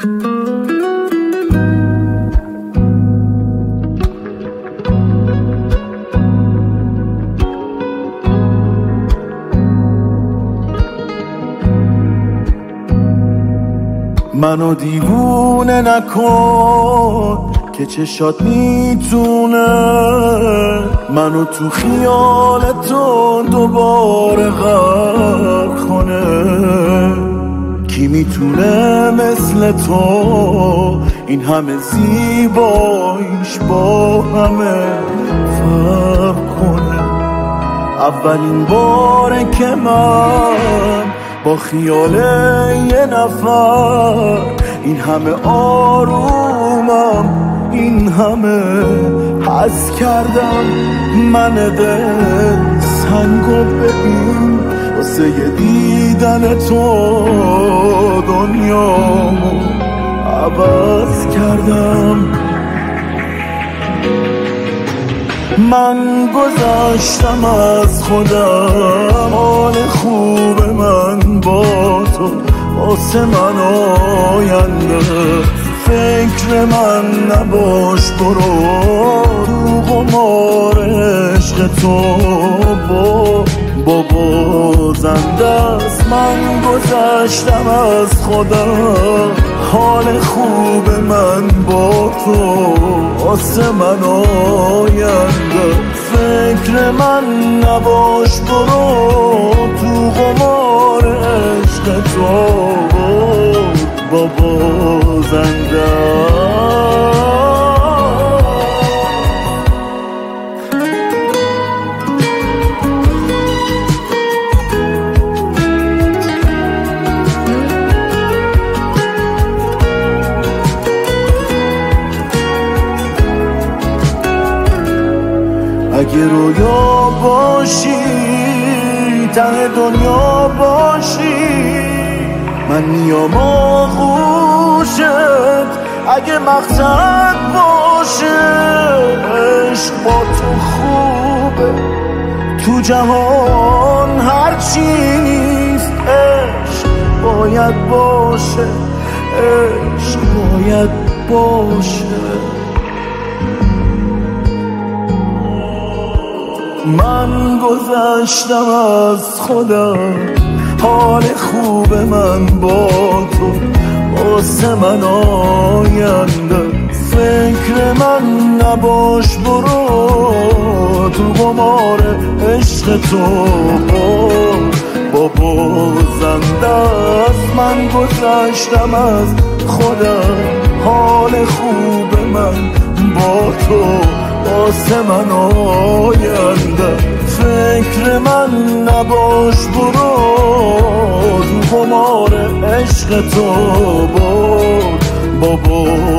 منو دیوونه نکن که چشات میتونه منو تو خیال تو دوباره غرق کنه. کی میتونه مثل تو این همه زیباییش با همه فرق کنه؟ اولین باره که من با خیال یه نفر این همه آرومم، این همه حس کردم. من دل سنگو ببین واسه یه دیدن تو دنیامو عوض کردم. من گذشتم از خودم، حال خوب من با تو واسه من آینده. فکر من نباش، برو تو قمار عشق تو بابا زنده است. من گذشتم از خودم، حال خوب من با تو واسه من آینده. فکر من نباش، برو تو قمار عشق تو بابا زنده. اگه رویا باشی، ته دنیا باشی، من میام آغوشت. اگه مقصد باشه عشق با تو خوبه، تو جهان هرچی نیست عشق باید باشه، عشق باید باشه. من گذشتم از خودم، حال خوب من با تو واسه من آینده. فکر من نباش، برو تو قمار عشق تو بابا زنده است. من گذشتم از خودم، حال خوب من با تو واسه من آینده. فکر من نباش، برو تو قمار عشق تو بابا